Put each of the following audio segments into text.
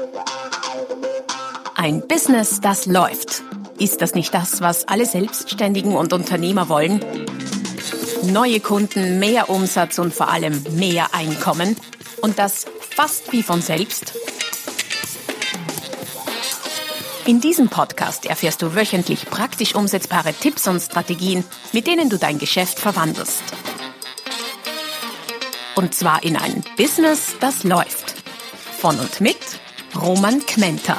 Ein Business, das läuft. Ist das nicht das, was alle Selbstständigen und Unternehmer wollen? Neue Kunden, mehr Umsatz und vor allem mehr Einkommen. Und das fast wie von selbst. In diesem Podcast erfährst du wöchentlich praktisch umsetzbare Tipps und Strategien, mit denen du dein Geschäft verwandelst. Und zwar in ein Business, das läuft. Von und mit Roman Kmenter.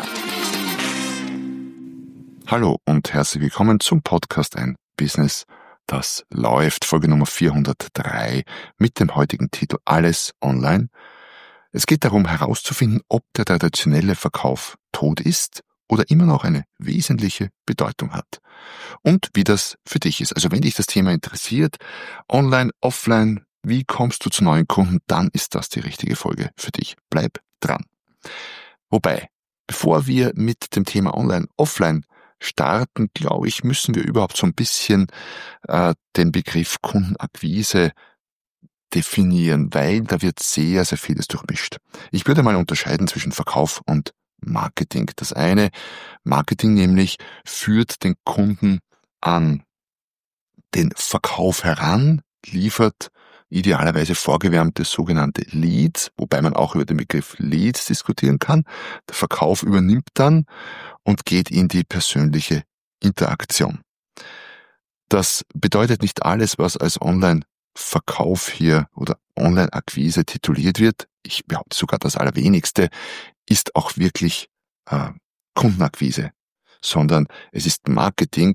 Hallo und herzlich willkommen zum Podcast Ein Business, das läuft, Folge Nummer 403 mit dem heutigen Titel Alles online. Es geht darum herauszufinden, ob der traditionelle Verkauf tot ist oder immer noch eine wesentliche Bedeutung hat und wie das für dich ist. Also wenn dich das Thema interessiert, online, offline, wie kommst du zu neuen Kunden, dann ist das die richtige Folge für dich. Bleib dran. Wobei, bevor wir mit dem Thema online, offline starten, glaube ich, müssen wir überhaupt so ein bisschen den Begriff Kundenakquise definieren, weil da wird sehr, sehr vieles durchmischt. Ich würde mal unterscheiden zwischen Verkauf und Marketing. Das eine, Marketing nämlich, führt den Kunden an den Verkauf heran, liefert idealerweise vorgewärmte sogenannte Leads, wobei man auch über den Begriff Leads diskutieren kann. Der Verkauf übernimmt dann und geht in die persönliche Interaktion. Das bedeutet nicht alles, was als Online-Verkauf hier oder Online-Akquise tituliert wird. Ich behaupte sogar das Allerwenigste ist auch wirklich Kundenakquise, sondern es ist Marketing,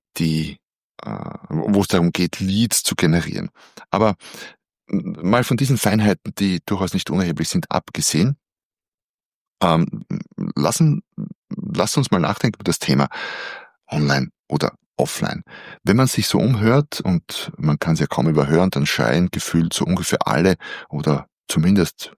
wo es darum geht, Leads zu generieren. Aber mal von diesen Feinheiten, die durchaus nicht unerheblich sind, abgesehen, lass uns mal nachdenken über das Thema Online oder Offline. Wenn man sich so umhört, und man kann es ja kaum überhören, dann schreien gefühlt so ungefähr alle oder zumindest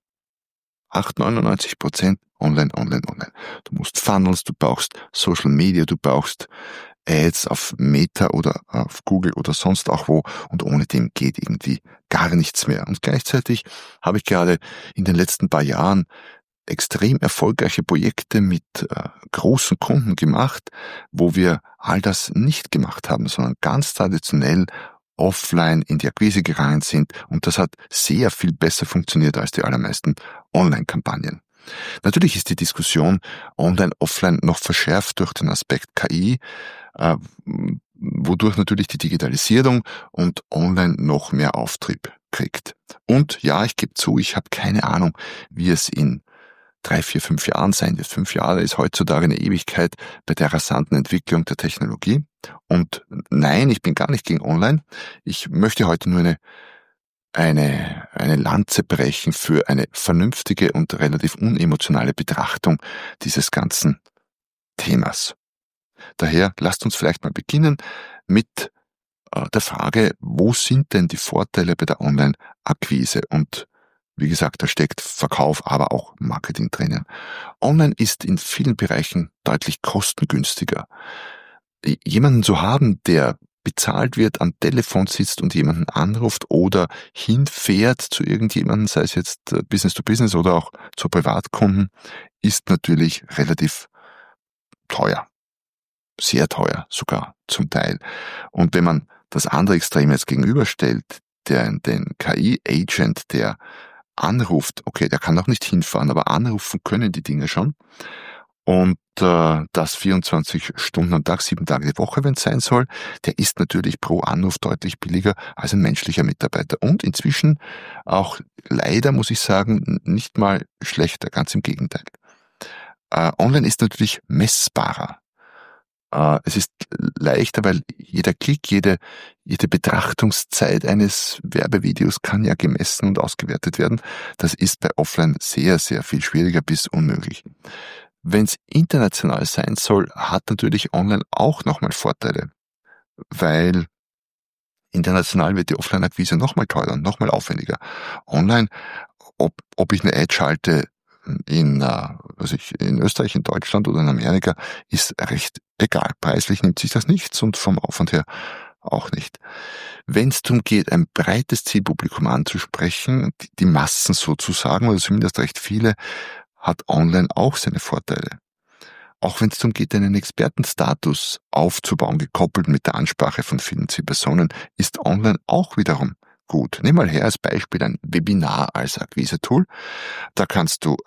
98% online. Du musst Funnels, du brauchst Social Media, du brauchst Ads auf Meta oder auf Google oder sonst auch wo, und ohne dem geht irgendwie gar nichts mehr. Und gleichzeitig habe ich gerade in den letzten paar Jahren extrem erfolgreiche Projekte mit großen Kunden gemacht, wo wir all das nicht gemacht haben, sondern ganz traditionell offline in die Akquise gegangen sind, und das hat sehr viel besser funktioniert als die allermeisten Online-Kampagnen. Natürlich ist die Diskussion online-offline noch verschärft durch den Aspekt KI, wodurch natürlich die Digitalisierung und online noch mehr Auftrieb kriegt. Und ja, ich gebe zu, ich habe keine Ahnung, wie es in 3, 4, 5 Jahren sein wird. 5 Jahre ist heutzutage eine Ewigkeit bei der rasanten Entwicklung der Technologie. Und nein, ich bin gar nicht gegen online. Ich möchte heute nur eine Lanze brechen für eine vernünftige und relativ unemotionale Betrachtung dieses ganzen Themas. Daher lasst uns vielleicht mal beginnen mit der Frage, wo sind denn die Vorteile bei der Online-Akquise? Und wie gesagt, da steckt Verkauf, aber auch Marketing drinnen. Online ist in vielen Bereichen deutlich kostengünstiger. Jemanden zu haben, der bezahlt wird, am Telefon sitzt und jemanden anruft oder hinfährt zu irgendjemandem, sei es jetzt Business to Business oder auch zu Privatkunden, ist natürlich relativ teuer. Sehr teuer sogar zum Teil. Und wenn man das andere Extrem jetzt gegenüberstellt, den KI-Agent, der anruft, okay, der kann auch nicht hinfahren, aber anrufen können die Dinge schon. Und das 24 Stunden am Tag, 7 Tage die Woche, wenn es sein soll, der ist natürlich pro Anruf deutlich billiger als ein menschlicher Mitarbeiter. Und inzwischen auch leider, muss ich sagen, nicht mal schlechter, ganz im Gegenteil. Online ist natürlich messbarer. Es ist leichter, weil jeder Klick, jede Betrachtungszeit eines Werbevideos kann ja gemessen und ausgewertet werden. Das ist bei Offline sehr, sehr viel schwieriger bis unmöglich. Wenn es international sein soll, hat natürlich Online auch nochmal Vorteile, weil international wird die Offline-Akquise nochmal teurer, nochmal aufwendiger. Online, ob ich eine Ad schalte in Österreich, in Deutschland oder in Amerika, ist recht egal. Preislich nimmt sich das nichts und vom Aufwand her auch nicht. Wenn es darum geht, ein breites Zielpublikum anzusprechen, die Massen sozusagen, oder zumindest recht viele, hat online auch seine Vorteile. Auch wenn es darum geht, einen Expertenstatus aufzubauen, gekoppelt mit der Ansprache von vielen Zielpersonen, ist online auch wiederum gut. Nimm mal her als Beispiel ein Webinar als Akquise-Tool. Da kannst du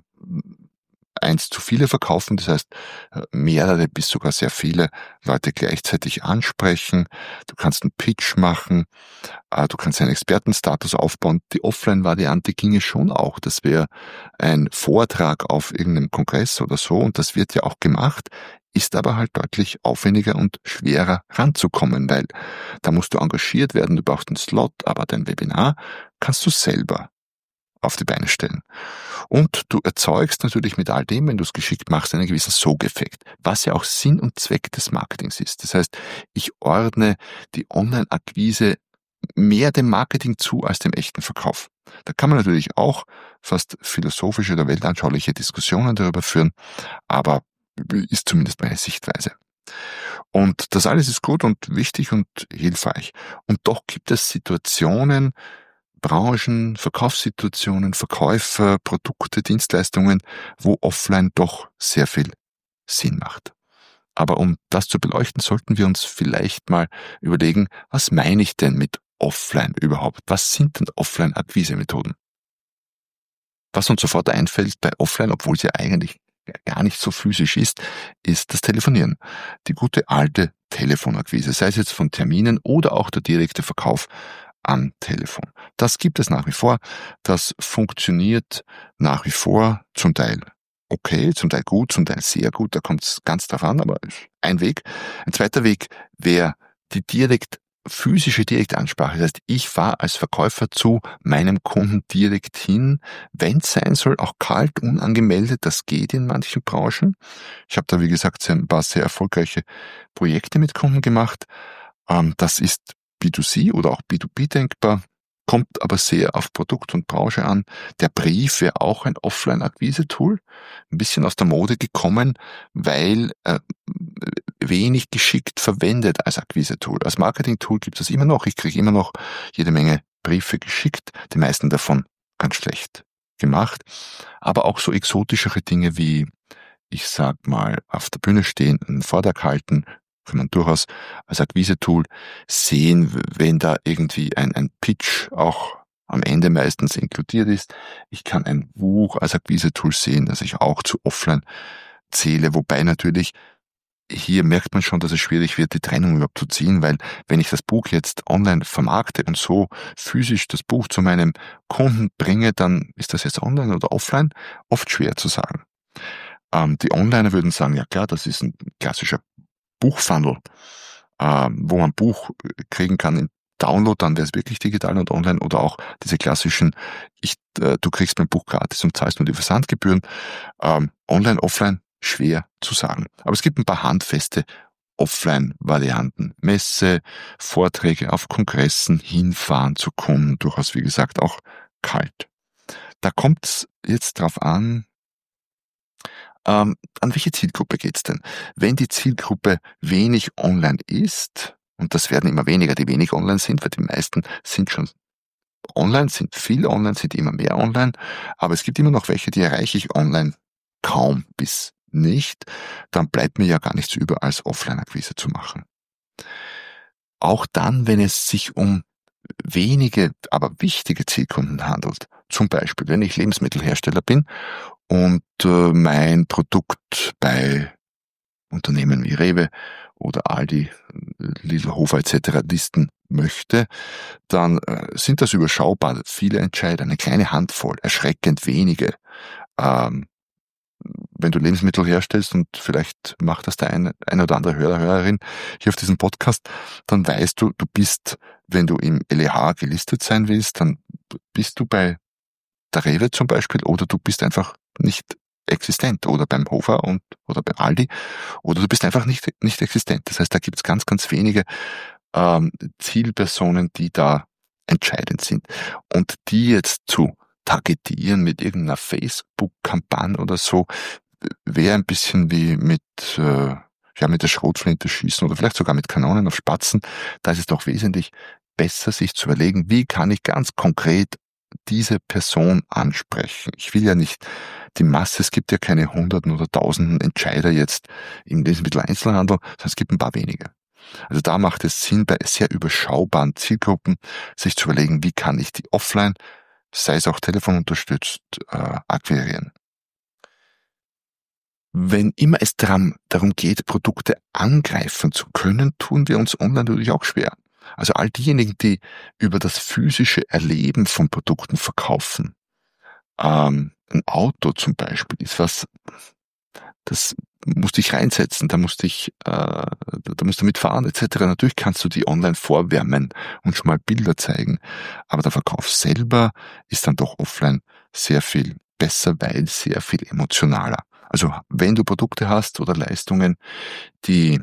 eins zu viele verkaufen, das heißt mehrere bis sogar sehr viele Leute gleichzeitig ansprechen. Du kannst einen Pitch machen, du kannst einen Expertenstatus aufbauen. Die Offline-Variante ginge schon auch. Das wäre ein Vortrag auf irgendeinem Kongress oder so und das wird ja auch gemacht, ist aber halt deutlich aufwendiger und schwerer ranzukommen, weil da musst du engagiert werden, du brauchst einen Slot, aber dein Webinar kannst du selber auf die Beine stellen. Und du erzeugst natürlich mit all dem, wenn du es geschickt machst, einen gewissen Sogeffekt, was ja auch Sinn und Zweck des Marketings ist. Das heißt, ich ordne die Online-Akquise mehr dem Marketing zu als dem echten Verkauf. Da kann man natürlich auch fast philosophische oder weltanschauliche Diskussionen darüber führen, aber ist zumindest meine Sichtweise. Und das alles ist gut und wichtig und hilfreich. Und doch gibt es Situationen, Branchen, Verkaufssituationen, Verkäufer, Produkte, Dienstleistungen, wo offline doch sehr viel Sinn macht. Aber um das zu beleuchten, sollten wir uns vielleicht mal überlegen, was meine ich denn mit offline überhaupt? Was sind denn Offline-Akquise-Methoden? Was uns sofort einfällt bei offline, obwohl es ja eigentlich gar nicht so physisch ist das Telefonieren. Die gute alte Telefonakquise, sei es jetzt von Terminen oder auch der direkte Verkauf am Telefon. Das gibt es nach wie vor. Das funktioniert nach wie vor zum Teil okay, zum Teil gut, zum Teil sehr gut. Da kommt es ganz drauf an, aber ein Weg. Ein zweiter Weg wäre die physische Direktansprache. Das heißt, ich fahre als Verkäufer zu meinem Kunden direkt hin, wenn es sein soll, auch kalt, unangemeldet. Das geht in manchen Branchen. Ich habe da, wie gesagt, ein paar sehr erfolgreiche Projekte mit Kunden gemacht. Das ist B2C oder auch B2B denkbar, kommt aber sehr auf Produkt und Branche an. Der Brief wäre auch ein Offline-Akquise-Tool, ein bisschen aus der Mode gekommen, weil wenig geschickt verwendet als Akquise-Tool. Als Marketing-Tool gibt es immer noch. Ich kriege immer noch jede Menge Briefe geschickt, die meisten davon ganz schlecht gemacht, aber auch so exotischere Dinge wie, ich sag mal, auf der Bühne stehen, einen Vortrag halten, kann man durchaus als Akquise-Tool sehen, wenn da irgendwie ein Pitch auch am Ende meistens inkludiert ist. Ich kann ein Buch als Akquise-Tool sehen, das ich auch zu offline zähle, wobei natürlich hier merkt man schon, dass es schwierig wird, die Trennung überhaupt zu ziehen, weil wenn ich das Buch jetzt online vermarkte und so physisch das Buch zu meinem Kunden bringe, dann ist das jetzt online oder offline oft schwer zu sagen. Die Onliner würden sagen, ja klar, das ist ein klassischer Buchfunnel, wo man Buch kriegen kann in Download, dann wäre es wirklich digital und online, oder auch diese klassischen, du kriegst mein Buch gratis und zahlst nur die Versandgebühren. Online, offline, schwer zu sagen. Aber es gibt ein paar handfeste Offline-Varianten. Messe, Vorträge auf Kongressen, hinfahren zu Kunden, durchaus wie gesagt auch kalt. Da kommt es jetzt drauf an welche Zielgruppe geht's denn? Wenn die Zielgruppe wenig online ist, und das werden immer weniger, die wenig online sind, weil die meisten sind schon online, sind viel online, sind immer mehr online, aber es gibt immer noch welche, die erreiche ich online kaum bis nicht, dann bleibt mir ja gar nichts über, als Offline-Akquise zu machen. Auch dann, wenn es sich um wenige, aber wichtige Zielkunden handelt. Zum Beispiel, wenn ich Lebensmittelhersteller bin und mein Produkt bei Unternehmen wie Rewe oder Aldi, Lidl, Hofer etc. listen möchte, dann sind das überschaubar viele Entscheider, eine kleine Handvoll, erschreckend wenige. Wenn du Lebensmittel herstellst, und vielleicht macht das der eine oder andere Hörer, Hörerin hier auf diesem Podcast, dann weißt du, du bist, wenn du im LEH gelistet sein willst, dann bist du bei der Rewe zum Beispiel, oder du bist einfach nicht existent, oder beim Hofer oder bei Aldi, oder du bist einfach nicht existent. Das heißt, da gibt's ganz, ganz wenige Zielpersonen, die da entscheidend sind. Und die jetzt zu targetieren mit irgendeiner Facebook-Kampagne oder so, wäre ein bisschen wie mit der Schrotflinte schießen oder vielleicht sogar mit Kanonen auf Spatzen. Da ist es doch wesentlich besser, sich zu überlegen, wie kann ich ganz konkret diese Person ansprechen. Ich will ja nicht die Masse, es gibt ja keine Hunderten oder Tausenden Entscheider jetzt im Lebensmitteleinzelhandel, sondern es gibt ein paar wenige. Also da macht es Sinn, bei sehr überschaubaren Zielgruppen sich zu überlegen, wie kann ich die offline, sei es auch telefonunterstützt, akquirieren. Wenn immer es darum geht, Produkte angreifen zu können, tun wir uns online natürlich auch schwer. Also all diejenigen, die über das physische Erleben von Produkten verkaufen. Ein Auto zum Beispiel ist was, das musste ich reinsetzen, da musst du mitfahren etc. Natürlich kannst du die online vorwärmen und schon mal Bilder zeigen, aber der Verkauf selber ist dann doch offline sehr viel besser, weil sehr viel emotionaler. Also wenn du Produkte hast oder Leistungen, die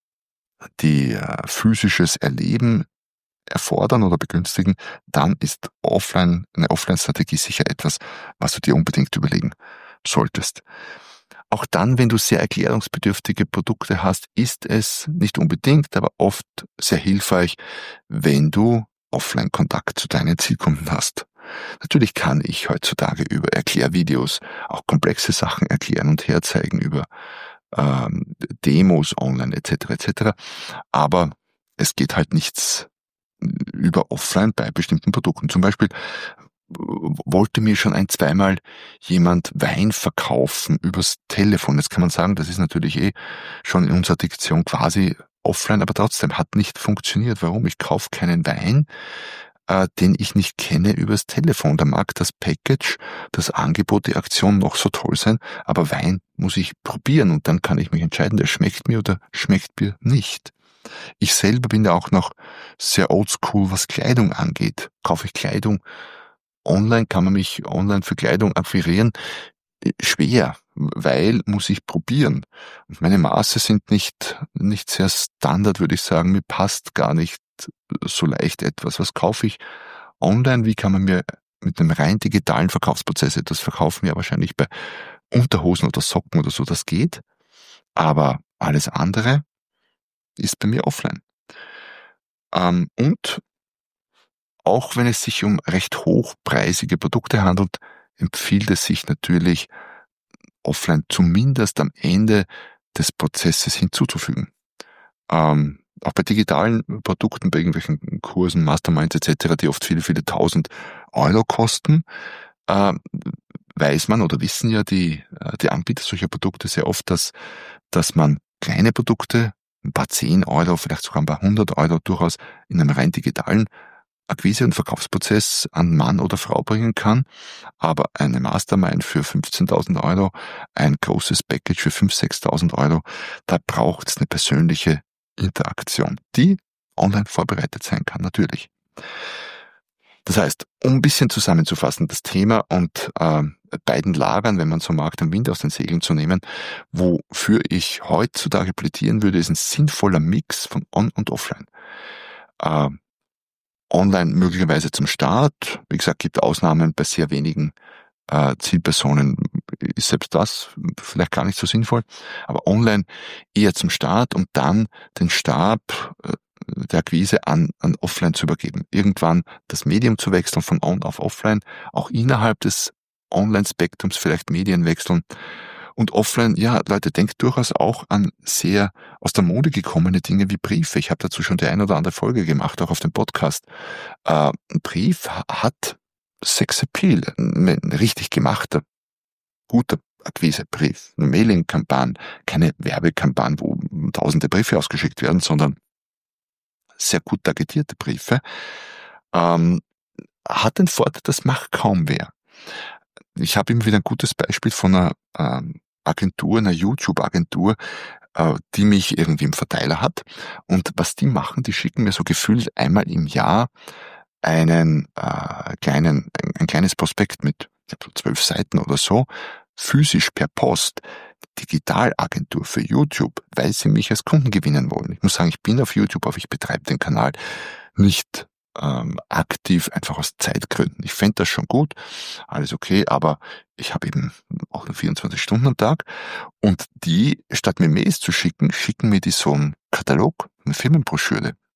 physisches Erleben erfordern oder begünstigen, dann ist eine Offline-Strategie sicher etwas, was du dir unbedingt überlegen solltest. Auch dann, wenn du sehr erklärungsbedürftige Produkte hast, ist es nicht unbedingt, aber oft sehr hilfreich, wenn du Offline-Kontakt zu deinen Zielkunden hast. Natürlich kann ich heutzutage über Erklärvideos auch komplexe Sachen erklären und herzeigen über Demos online etc. Aber es geht halt nichts über Offline bei bestimmten Produkten. Zum Beispiel wollte mir schon zweimal jemand Wein verkaufen übers Telefon. Jetzt kann man sagen, das ist natürlich schon in unserer Diktion quasi offline, aber trotzdem hat nicht funktioniert. Warum? Ich kaufe keinen Wein, den ich nicht kenne, übers Telefon. Da mag das Package, das Angebot, die Aktion noch so toll sein, aber Wein muss ich probieren und dann kann ich mich entscheiden, der schmeckt mir oder schmeckt mir nicht. Ich selber bin ja auch noch sehr oldschool, was Kleidung angeht. Kaufe ich Kleidung online, kann man mich online für Kleidung akquirieren? Schwer, weil muss ich probieren. Und meine Maße sind nicht sehr Standard, würde ich sagen. Mir passt gar nicht so leicht etwas. Was kaufe ich online? Wie kann man mir mit einem rein digitalen Verkaufsprozess etwas verkaufen? Ja, wahrscheinlich bei Unterhosen oder Socken oder so, das geht. Aber alles andere ist bei mir offline. Und auch wenn es sich um recht hochpreisige Produkte handelt, empfiehlt es sich natürlich, offline zumindest am Ende des Prozesses hinzuzufügen. Auch bei digitalen Produkten, bei irgendwelchen Kursen, Masterminds etc., die oft viele, viele tausend Euro kosten, weiß man oder wissen ja die Anbieter solcher Produkte sehr oft, dass man kleine Produkte, ein paar 10 Euro, vielleicht sogar ein paar 100 Euro durchaus in einem rein digitalen Akquise- und Verkaufsprozess an Mann oder Frau bringen kann, aber eine Mastermind für 15.000 Euro, ein großes Package für 5.000, 6.000 Euro, da braucht es eine persönliche Interaktion, die online vorbereitet sein kann, natürlich. Das heißt, um ein bisschen zusammenzufassen, das Thema und beiden Lagern, wenn man so mag, den Wind aus den Segeln zu nehmen, wofür ich heutzutage plädieren würde, ist ein sinnvoller Mix von On- und Offline. Online möglicherweise zum Start. Wie gesagt, gibt Ausnahmen bei sehr wenigen Zielpersonen, ist selbst das vielleicht gar nicht so sinnvoll. Aber online eher zum Start und dann den Stab der Akquise an Offline zu übergeben. Irgendwann das Medium zu wechseln von On auf Offline, auch innerhalb des Online-Spektrums vielleicht Medien wechseln. Und offline, ja, Leute, denkt durchaus auch an sehr aus der Mode gekommene Dinge wie Briefe. Ich habe dazu schon die ein oder andere Folge gemacht, auch auf dem Podcast. Ein Brief hat Sexappeal, ein richtig gemachter, guter Akquisebrief, eine Mailing-Kampagne, keine Werbekampagne, wo tausende Briefe ausgeschickt werden, sondern sehr gut targetierte Briefe, hat den Vorteil, das macht kaum wer. Ich habe immer wieder ein gutes Beispiel von einer Agentur, einer YouTube-Agentur, die mich irgendwie im Verteiler hat. Und was die machen, die schicken mir so gefühlt einmal im Jahr ein kleines Prospekt mit 12 Seiten oder so, physisch per Post. Digitalagentur für YouTube, weil sie mich als Kunden gewinnen wollen. Ich muss sagen, ich bin auf YouTube, aber ich betreibe den Kanal nicht aktiv, einfach aus Zeitgründen. Ich fände das schon gut, alles okay, aber ich habe eben auch nur 24 Stunden am Tag und die, statt mir Mails zu schicken, schicken mir die so einen Katalog, eine Firmenbroschüre.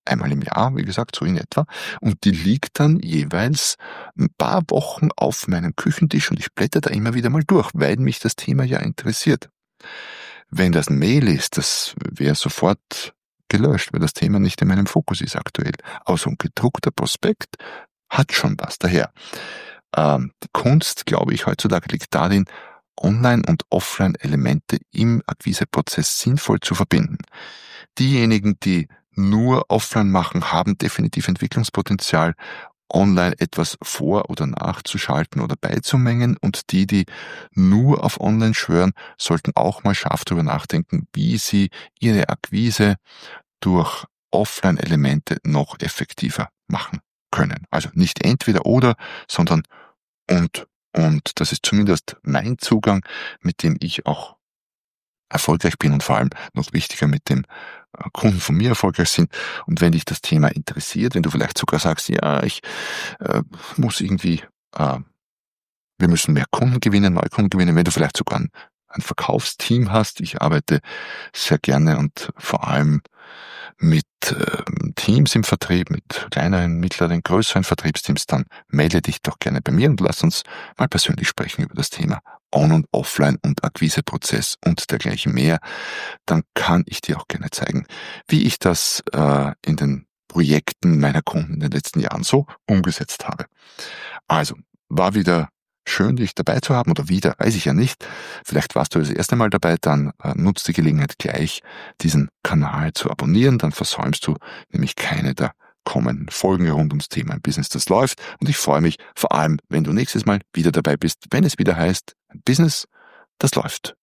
einmal im Jahr, wie gesagt, so in etwa. Und die liegt dann jeweils ein paar Wochen auf meinem Küchentisch und ich blätter da immer wieder mal durch, weil mich das Thema ja interessiert. Wenn das ein Mail ist, das wäre sofort gelöscht, weil das Thema nicht in meinem Fokus ist aktuell. Aber so ein gedruckter Prospekt hat schon was. Daher, die Kunst, glaube ich, heutzutage liegt darin, Online- und Offline-Elemente im Akquiseprozess sinnvoll zu verbinden. Diejenigen, die nur offline machen, haben definitiv Entwicklungspotenzial, online etwas vor- oder nachzuschalten oder beizumengen, und die nur auf online schwören, sollten auch mal scharf darüber nachdenken, wie sie ihre Akquise durch Offline-Elemente noch effektiver machen können. Also nicht entweder oder, sondern und. Und das ist zumindest mein Zugang, mit dem ich auch erfolgreich bin und vor allem noch wichtiger, mit dem Kunden von mir erfolgreich sind. Und wenn dich das Thema interessiert, wenn du vielleicht sogar sagst, ja, ich muss irgendwie, wir müssen mehr Kunden gewinnen, neue Kunden gewinnen, wenn du vielleicht sogar ein Verkaufsteam hast. Ich arbeite sehr gerne und vor allem mit Teams im Vertrieb, mit kleineren, mittleren, größeren Vertriebsteams, dann melde dich doch gerne bei mir und lass uns mal persönlich sprechen über das Thema On- und Offline und Akquiseprozess und dergleichen mehr. Dann kann ich dir auch gerne zeigen, wie ich das in den Projekten meiner Kunden in den letzten Jahren so umgesetzt habe. Also, war wieder schön, dich dabei zu haben, oder wieder, weiß ich ja nicht. Vielleicht warst du das erste Mal dabei, dann nutzt die Gelegenheit gleich, diesen Kanal zu abonnieren, dann versäumst du nämlich keine der kommenden Folgen rund ums Thema ein Business, das läuft. Und ich freue mich vor allem, wenn du nächstes Mal wieder dabei bist, wenn es wieder heißt, ein Business, das läuft.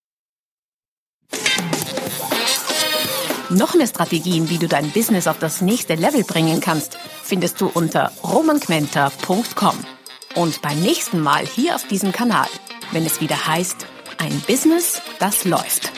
Noch mehr Strategien, wie du dein Business auf das nächste Level bringen kannst, findest du unter romanquenter.com. Und beim nächsten Mal hier auf diesem Kanal, wenn es wieder heißt, ein Business, das läuft.